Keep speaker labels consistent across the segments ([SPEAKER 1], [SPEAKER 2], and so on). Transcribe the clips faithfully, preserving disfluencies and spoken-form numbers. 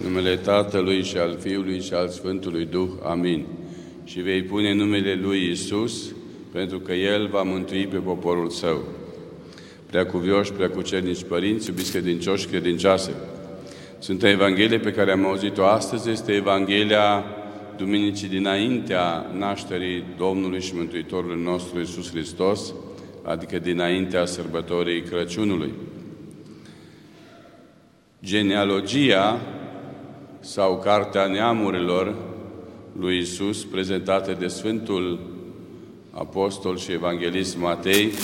[SPEAKER 1] numele Tatălui și al Fiului și al Sfântului Duh. Amin. Și vei pune numele Lui Iisus, pentru că El va mântui pe poporul Său. Preacuvioși, preacucernici părinți, iubiți credincioși și credincioase, Sfânta Evanghelie pe care am auzit-o astăzi este Evanghelia Duminicii dinaintea nașterii Domnului și Mântuitorului nostru Iisus Hristos, adică dinaintea sărbătorii Crăciunului. Genealogia sau Cartea Neamurilor lui Iisus, prezentată de Sfântul Apostol și Evanghelist Matei,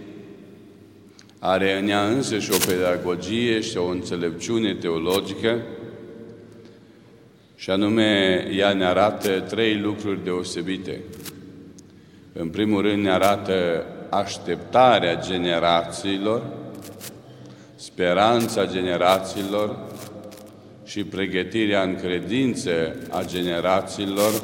[SPEAKER 1] are în ea însăși o pedagogie și o înțelepciune teologică, și anume ea ne arată trei lucruri deosebite. În primul rând ne arată așteptarea generațiilor, speranța generațiilor și pregătirea în credință a generațiilor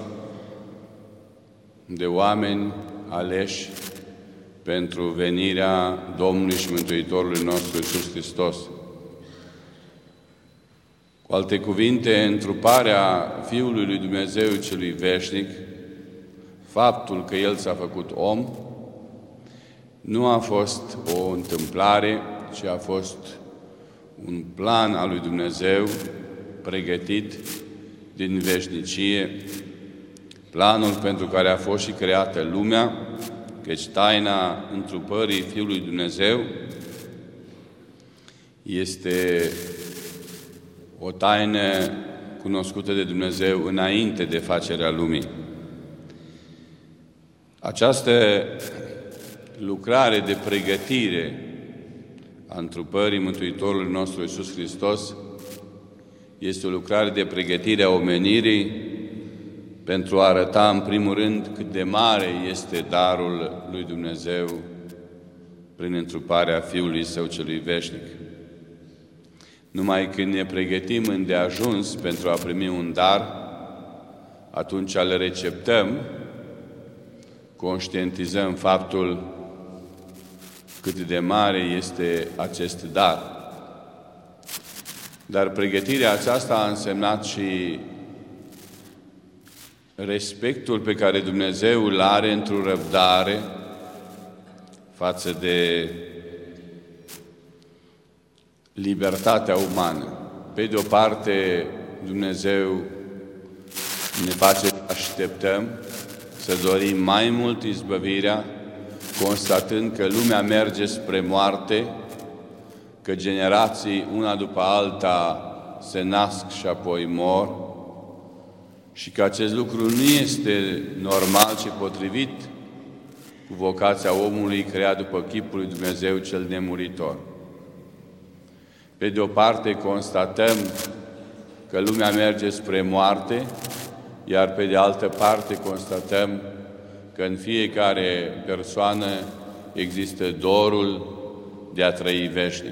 [SPEAKER 1] de oameni aleși pentru venirea Domnului și Mântuitorului nostru Iisus Hristos. Cu alte cuvinte, întruparea Fiului lui Dumnezeu celui veșnic, faptul că El s-a făcut om, nu a fost o întâmplare, ci a fost un plan al lui Dumnezeu pregătit din veșnicie, planul pentru care a fost și creată lumea, căci taina întrupării Fiului Dumnezeu este o taină cunoscută de Dumnezeu înainte de facerea lumii. Această lucrare de pregătire a întrupării Mântuitorului nostru Iisus Hristos este o lucrare de pregătire a omenirii pentru a arăta în primul rând cât de mare este darul lui Dumnezeu prin întruparea Fiului Său celui veșnic. Numai când ne pregătim îndeajuns pentru a primi un dar, atunci îl receptăm, conștientizăm faptul cât de mare este acest dar. Dar pregătirea aceasta a însemnat și respectul pe care Dumnezeu îl are într-o răbdare față de libertatea umană. Pe de o parte, Dumnezeu ne face să așteptăm, să dorim mai mult izbăvirea, constatând că lumea merge spre moarte, că generații una după alta se nasc și apoi mor, și că acest lucru nu este normal, ci potrivit cu vocația omului creat după chipul lui Dumnezeu cel nemuritor. Pe de o parte constatăm că lumea merge spre moarte, iar pe de altă parte constatăm că în fiecare persoană există dorul de a trăi veșnic.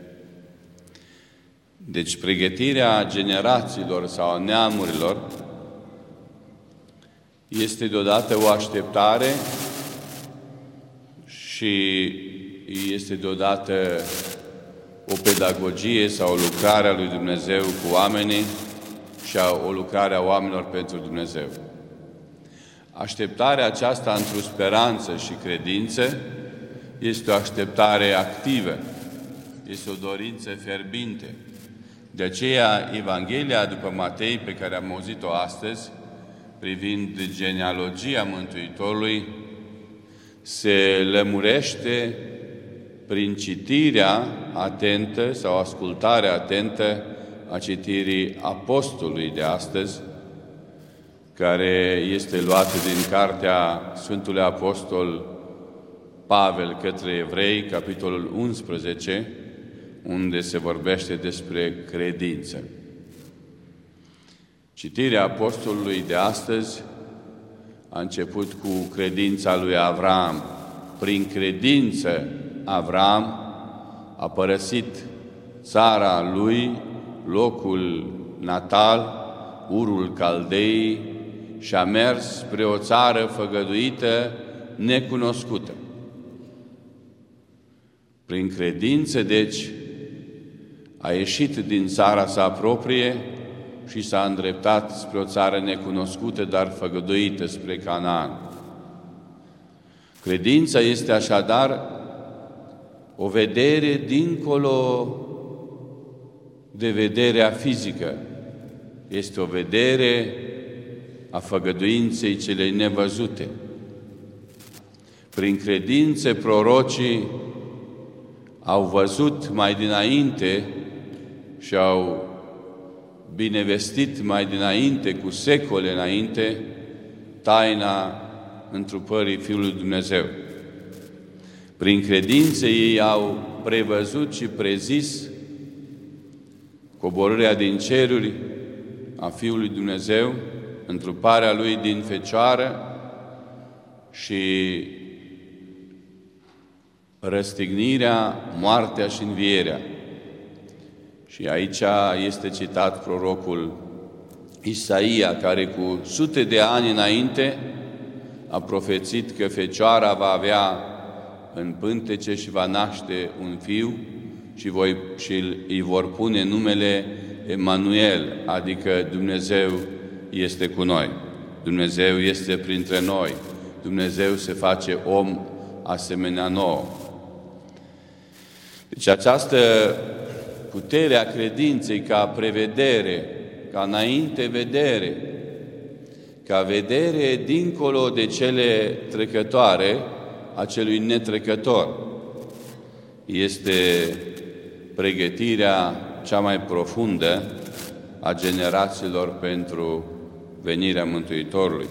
[SPEAKER 1] Deci pregătirea generațiilor sau a neamurilor este deodată o așteptare și este deodată o pedagogie sau o lucrare a lui Dumnezeu cu oamenii și o lucrare a oamenilor pentru Dumnezeu. Așteptarea aceasta într-o speranță și credință este o așteptare activă, este o dorință fierbinte. De aceea, Evanghelia după Matei, pe care am auzit-o astăzi, privind genealogia Mântuitorului, se lămurește prin citirea atentă sau ascultarea atentă a citirii apostolului de astăzi, care este luată din cartea Sfântului Apostol Pavel către Evrei, capitolul unsprezece, unde se vorbește despre credință. Citirea apostolului de astăzi a început cu credința lui Avram. Prin credință, Avram a părăsit țara lui, locul natal, Urul Caldei, și a mers spre o țară făgăduită, necunoscută. Prin credință, deci, a ieșit din țara sa proprie și s-a îndreptat spre o țară necunoscută, dar făgăduită, spre Canaan. Credința este așadar o vedere dincolo de vederea fizică. Este o vedere a făgăduinței celei nevăzute. Prin credințe, prorocii au văzut mai dinainte și au binevestit mai dinainte, cu secole înainte, taina întrupării Fiului Dumnezeu. Prin credințe ei au prevăzut și prezis coborârea din ceruri a Fiului Dumnezeu, întruparea Lui din Fecioară și răstignirea, moartea și învierea. Și aici este citat prorocul Isaia, care cu sute de ani înainte a profețit că Fecioara va avea în pântece și va naște un fiu și, voi, și îi vor pune numele Emanuel, adică Dumnezeu este cu noi. Dumnezeu este printre noi. Dumnezeu se face om asemenea nouă. Deci această putere a credinței ca prevedere, ca înainte vedere, ca vedere dincolo de cele trecătoare a celui netrecător, este pregătirea cea mai profundă a generațiilor pentru venirea Mântuitorului.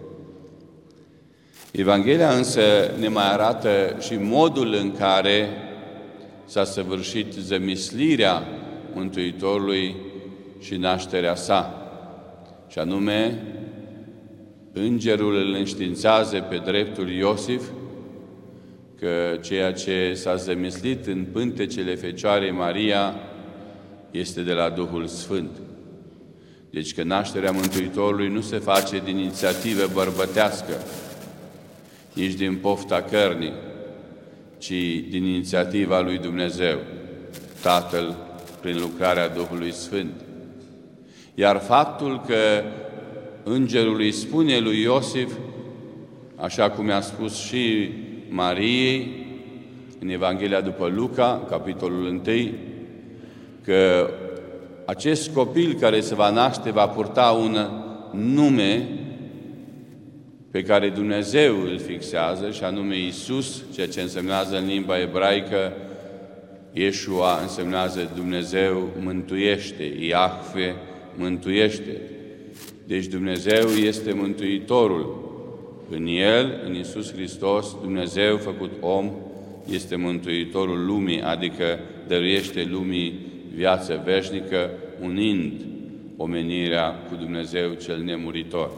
[SPEAKER 1] Evanghelia însă ne mai arată și modul în care s-a săvârșit zămislirea Mântuitorului și nașterea sa. Și anume, îngerul îl înștiințează pe dreptul Iosif că ceea ce s-a zămislit în pântecele Fecioarei Maria este de la Duhul Sfânt. Deci că nașterea Mântuitorului nu se face din inițiativă bărbătească, nici din pofta cărnii, ci din inițiativa lui Dumnezeu, Tatăl, prin lucrarea Duhului Sfânt. Iar faptul că îngerul îi spune lui Iosif, așa cum i-a spus și Mariei, în Evanghelia după Luca, capitolul unu, că acest copil care se va naște va purta un nume pe care Dumnezeu îl fixează, și anume Iisus, ceea ce însemnează în limba ebraică, Iesua însemnează Dumnezeu mântuiește, Iahve mântuiește. Deci Dumnezeu este Mântuitorul. În El, în Iisus Hristos, Dumnezeu făcut om este Mântuitorul lumii, adică dăruiește lumii viață veșnică, unind omenirea cu Dumnezeu cel nemuritor.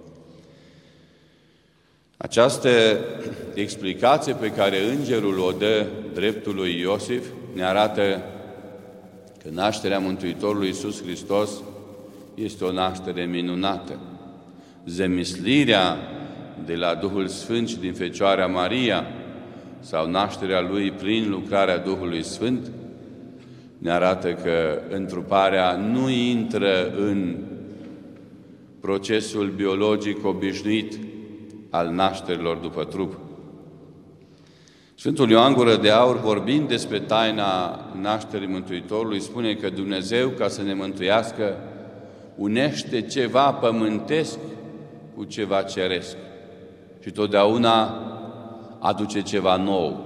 [SPEAKER 1] Această explicație pe care îngerul o dă dreptului Iosif ne arată că nașterea Mântuitorului Iisus Hristos este o naștere minunată. Zămislirea de la Duhul Sfânt și din Fecioara Maria sau nașterea Lui prin lucrarea Duhului Sfânt ne arată că întruparea nu intră în procesul biologic obișnuit al nașterilor după trup. Sfântul Ioan Gură de Aur, vorbind despre taina nașterii Mântuitorului, spune că Dumnezeu, ca să ne mântuiască, unește ceva pământesc cu ceva ceresc și totdeauna aduce ceva nou.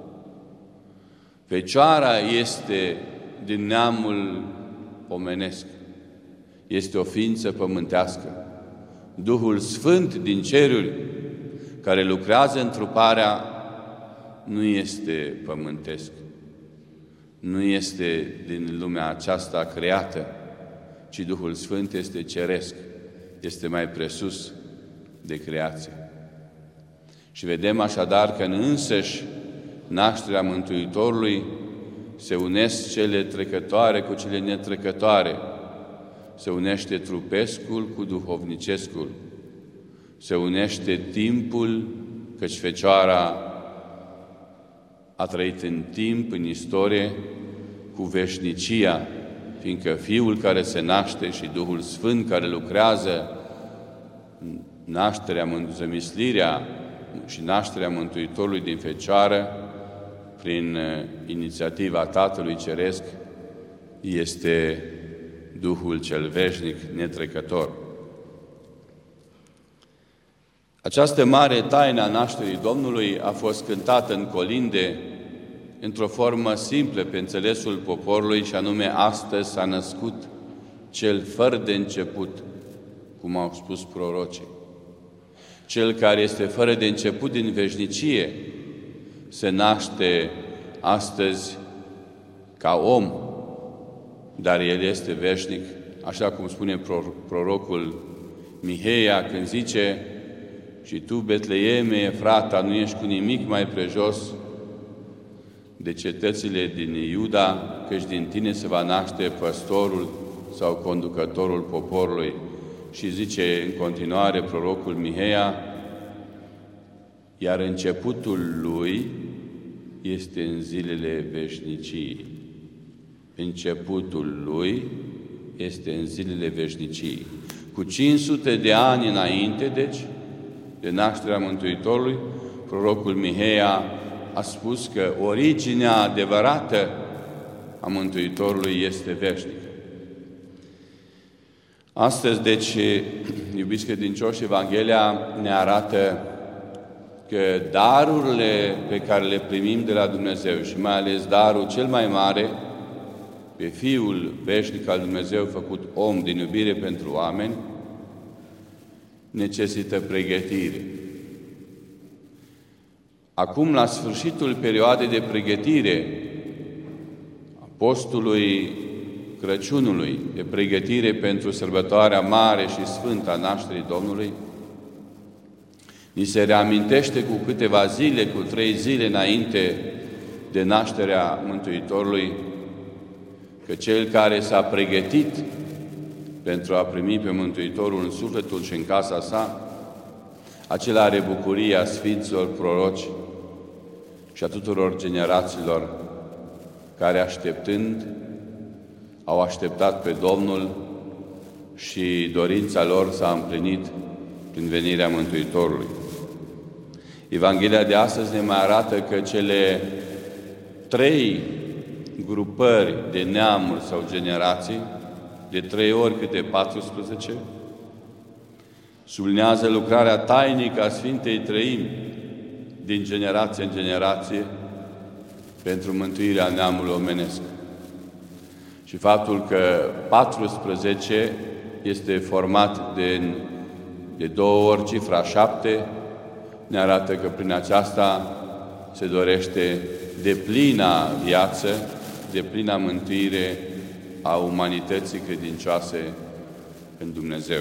[SPEAKER 1] Fecioara este din neamul omenesc, este o ființă pământească. Duhul Sfânt din ceruri, care lucrează întruparea, nu este pământesc, nu este din lumea aceasta creată, ci Duhul Sfânt este ceresc, este mai presus de creație. Și vedem așadar că în însăși nașterea Mântuitorului se unesc cele trecătoare cu cele netrecătoare, se unește trupescul cu duhovnicescul, se unește timpul, căci Fecioara a trăit în timp, în istorie, cu veșnicia, fiindcă Fiul care se naște și Duhul Sfânt care lucrează nașterea, zămislirea și nașterea Mântuitorului din Fecioară, prin inițiativa Tatălui Ceresc, este Duhul cel veșnic, netrecător. Această mare taină a nașterii Domnului a fost cântată în colinde într-o formă simplă pe înțelesul poporului, și anume: astăzi s-a născut cel fără de început, cum au spus prorocii. Cel care este fără de început din veșnicie se naște astăzi ca om, dar El este veșnic, așa cum spune prorocul Miheia când zice: și tu, Betleeme, Efrata, nu ești cu nimic mai prejos de cetățile din Iuda, căci din tine se va naște păstorul sau conducătorul poporului. Și zice în continuare prorocul Miheia: iar începutul lui este în zilele veșniciei. Începutul lui este în zilele veșniciei. Cu cinci sute de ani înainte, deci, de nașterea Mântuitorului, prorocul Miheia a spus că originea adevărată a Mântuitorului este veșnică. Astăzi, deci, iubiți credincioși, Evanghelia ne arată că darurile pe care le primim de la Dumnezeu, și mai ales darul cel mai mare, pe Fiul veșnic al Dumnezeu făcut om din iubire pentru oameni, necesită pregătire. Acum, la sfârșitul perioadei de pregătire a postului Crăciunului, de pregătire pentru sărbătoarea mare și sfântă a nașterii Domnului, ni se reamintește cu câteva zile, cu trei zile înainte de nașterea Mântuitorului, că cel care s-a pregătit pentru a primi pe Mântuitorul în sufletul și în casa sa, acela are bucuria Sfinților proroci și a tuturor generațiilor care, așteptând, au așteptat pe Domnul și dorința lor s-a împlinit prin venirea Mântuitorului. Evanghelia de astăzi ne mai arată că cele trei grupări de neamuri sau generații, de trei ori câte patrusprezece, sublinează lucrarea tainică a Sfintei Treimi din generație în generație pentru mântuirea neamului omenesc. Și faptul că patrusprezece este format de, de două ori cifra șapte, ne arată că prin aceasta se dorește deplina viață, deplina mântuire a umanității credincioase în Dumnezeu.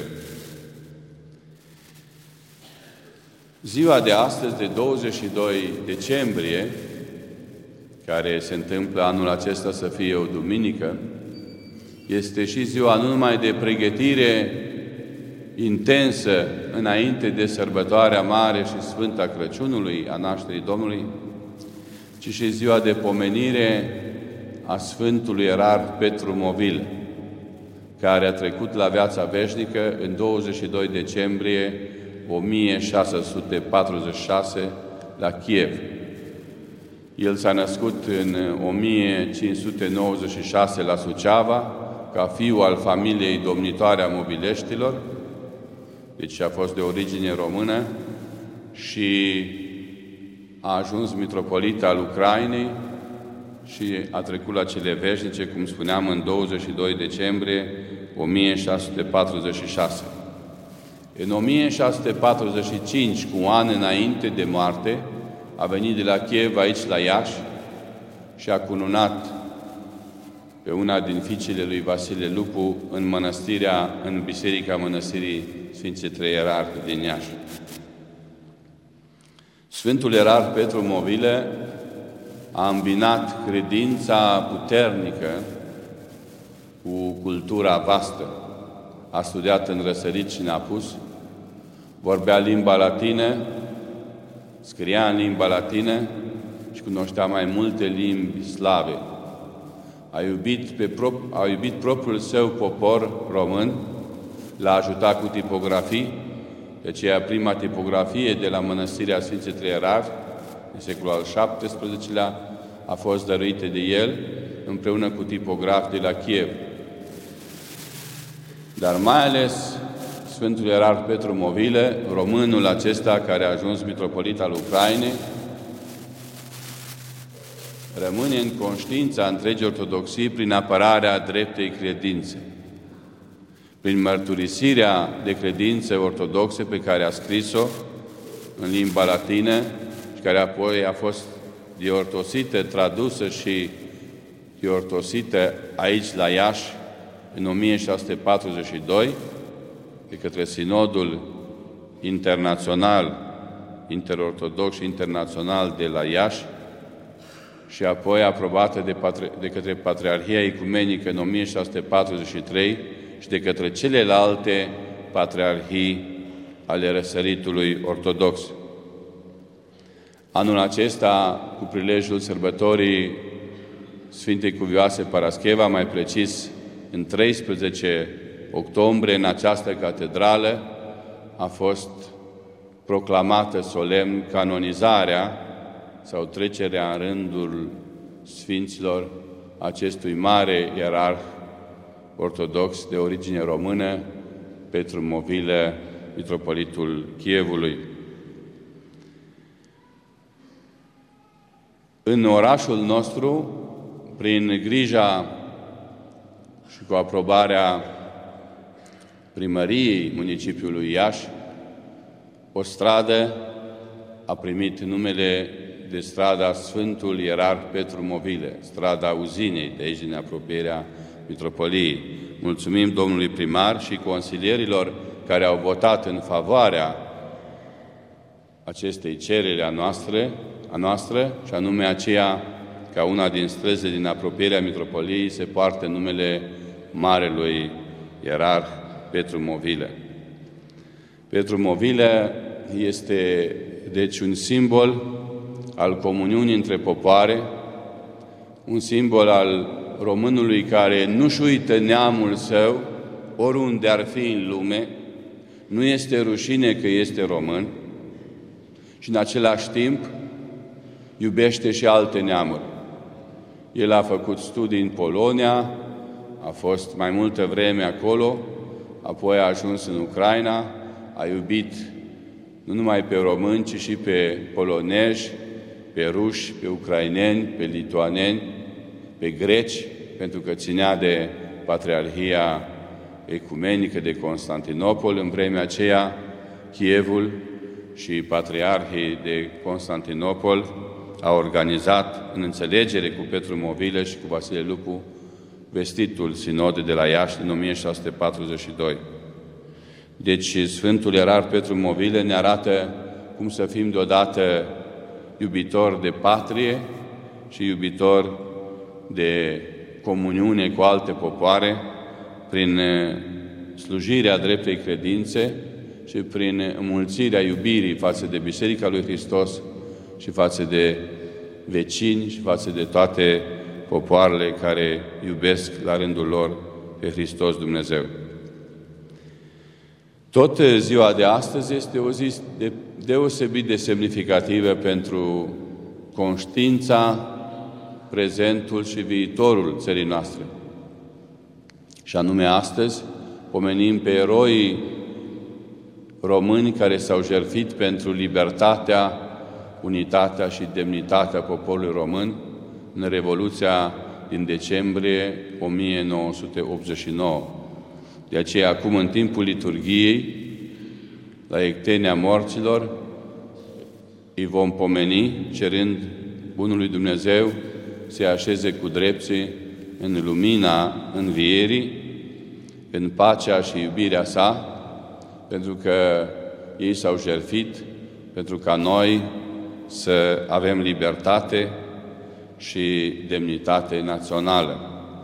[SPEAKER 1] Ziua de astăzi, de douăzeci și doi decembrie, care se întâmplă anul acesta să fie o duminică, este și ziua nu numai de pregătire intensă înainte de sărbătoarea mare și sfântă a Crăciunului, a nașterii Domnului, ci și ziua de pomenire a Sfântului Erard Petru Movil, care a trecut la viața veșnică în douăzeci și doi decembrie o mie șase sute patruzeci și șase la Kiev. El s-a născut în o mie cinci sute nouăzeci și șase la Suceava, ca fiu al familiei domnitoare a Mobileștilor, deci a fost de origine română, și a ajuns mitropolit al Ucrainei și a trecut la cele veșnice, cum spuneam, în douăzeci și doi decembrie o mie șase sute patruzeci și șase. În o mie șase sute patruzeci și cinci, cu un an înainte de moarte, a venit de la Kiev aici la Iași și a cununat pe una din fiicele lui Vasile Lupu în mănăstirea, în biserica mănăstirii Sfinții Trei Erarhi din Iași. Sfântul Erard Petru Movile a îmbinat credința puternică cu cultura vastă. A studiat în răsărit și în apus, vorbea limba latină, scria în limba latină și cunoștea mai multe limbi slave. a iubit, pe prop, a iubit propriul său popor român, l-a ajutat cu tipografii, de aceea prima tipografie de la Mănăstirea Sfinții Trei Ierarhi, în secolul al șaptesprezecelea, a fost dăruită de el, împreună cu tipografi de la Kiev. Dar mai ales Sfântul Ierarh Petru Movile, românul acesta care a ajuns mitropolit al Ucrainei, rămâne în conștiința întregii ortodoxii prin apărarea dreptei credințe, prin mărturisirea de credințe ortodoxe pe care a scris-o în limba latină și care apoi a fost diortosită, tradusă și diortosită aici la Iași în o mie șase sute patruzeci și doi de către Sinodul Internațional, Interortodox și Internațional de la Iași și apoi aprobată de, patri, de către Patriarhia Ecumenică în o mie șase sute patruzeci și trei și de către celelalte patriarhii ale răsăritului ortodox. Anul acesta, cu prilejul sărbătorii Sfintei Cuvioase Parascheva, mai precis în treisprezece octombrie, în această catedrală, a fost proclamată solemn canonizarea sau trecerea în rândul Sfinților acestui mare ierarh ortodox de origine română, Petru Movile, mitropolitul Chievului. În orașul nostru, prin grija și cu aprobarea primăriei municipiului Iași, o stradă a primit numele de strada Sfântul Ierarh Petru Movile, strada Uzinei, de aici din apropierea mitropoliei. Mulțumim domnului primar și consilierilor care au votat în favoarea acestei cereri a noastre, a noastră, și anume aceea ca una din străzile din apropierea mitropoliei se poartă numele Marelui Ierarh Petru Movile. Petru Movile este, deci, un simbol al comuniunii între popoare, un simbol al românului care nu-și uită neamul său, oriunde ar fi în lume, nu este rușine că este român și în același timp iubește și alte neamuri. El a făcut studii în Polonia, a fost mai multă vreme acolo, apoi a ajuns în Ucraina, a iubit nu numai pe români, ci și pe polonezi, pe ruși, pe ucraineni, pe lituaneni, pe greci, pentru că ținea de Patriarhia Ecumenică de Constantinopol. În vremea aceea, Chievul și Patriarhii de Constantinopol au organizat, în înțelegere cu Petru Movile și cu Vasile Lupu, vestitul Sinod de la Iași din o mie șase sute patruzeci și doi. Deci Sfântul Ierarh Petru Movile ne arată cum să fim deodată iubitori de patrie și iubitori de comuniune cu alte popoare, prin slujirea dreptei credințe și prin înmulțirea iubirii față de Biserica lui Hristos și față de vecini și față de toate popoarele care iubesc la rândul lor pe Hristos Dumnezeu. Tot ziua de astăzi este o zi de, deosebit de semnificativă pentru conștiința, prezentul și viitorul țării noastre. Și anume astăzi pomenim pe eroii români care s-au jertfit pentru libertatea, unitatea și demnitatea poporului român în Revoluția din decembrie o mie nouă sute optzeci și nouă. De aceea, acum, în timpul liturghiei, la ectenia morților, îi vom pomeni, cerând Bunului Dumnezeu să-i așeze cu drepții în lumina învierii, în pacea și iubirea sa, pentru că ei s-au jertfit, pentru ca noi să avem libertate și demnitate națională.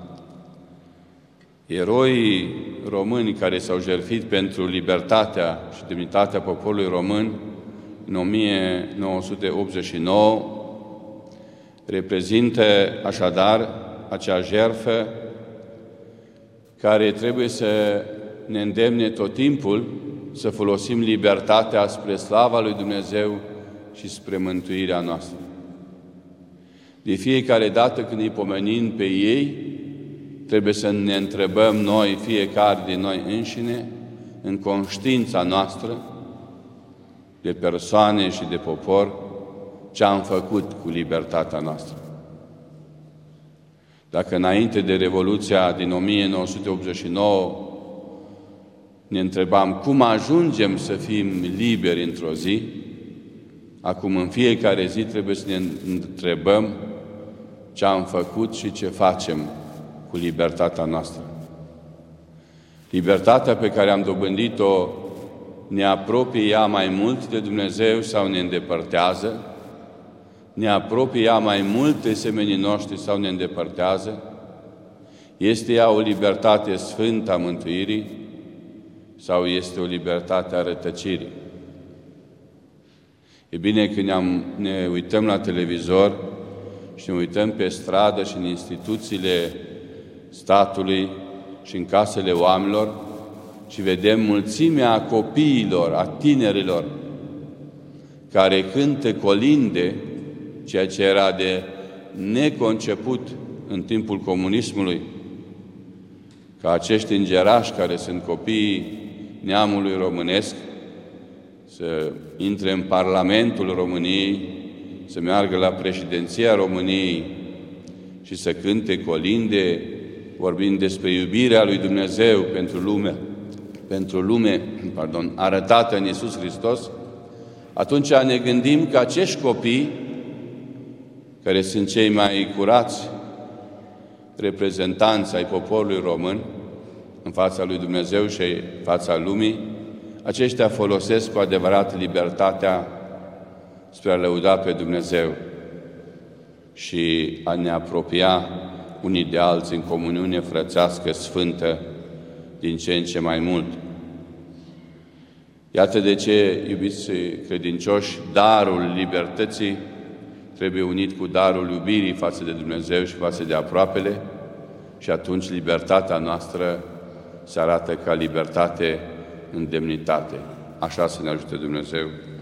[SPEAKER 1] Eroii români care s-au jertfit pentru libertatea și demnitatea poporului român în o mie nouă sute optzeci și nouă reprezintă așadar acea jertfă care trebuie să ne îndemne tot timpul să folosim libertatea spre slava lui Dumnezeu și spre mântuirea noastră. De fiecare dată când îi pomenim pe ei, trebuie să ne întrebăm noi, fiecare din noi înșine, în conștiința noastră, de persoane și de popor, ce am făcut cu libertatea noastră. Dacă înainte de Revoluția din o mie nouă sute optzeci și nouă ne întrebam cum ajungem să fim liberi într-o zi, acum în fiecare zi trebuie să ne întrebăm ce am făcut și ce facem cu libertatea noastră. Libertatea pe care am dobândit-o ne apropie ea mai mult de Dumnezeu sau ne îndepărtează? Ne apropie ea mai mult de semenii noștri sau ne îndepărtează? Este ea o libertate sfântă a mântuirii sau este o libertate a rătăcirii? E bine, când ne, ne uităm la televizor și ne uităm pe stradă și în instituțiile statului și în casele oamenilor și vedem mulțimea copiilor, a tinerilor, care cântă colinde, ceea ce era de neconceput în timpul comunismului, ca acești îngerași care sunt copiii neamului românesc să intre în Parlamentul României, să meargă la președinția României și să cânte colinde, vorbind despre iubirea lui Dumnezeu pentru lume, pentru lume, pardon, arătată în Iisus Hristos, atunci ne gândim că acești copii, care sunt cei mai curați reprezentanți ai poporului român în fața lui Dumnezeu și în fața lumii, aceștia folosesc cu adevărat libertatea spre a lăuda pe Dumnezeu și a ne apropia unii de alții în comuniune frățească sfântă din ce în ce mai mult. Iată de ce, iubiți credincioși, darul libertății trebuie unit cu darul iubirii față de Dumnezeu și față de aproapele și atunci libertatea noastră se arată ca libertate în demnitate. Așa să ne ajute Dumnezeu.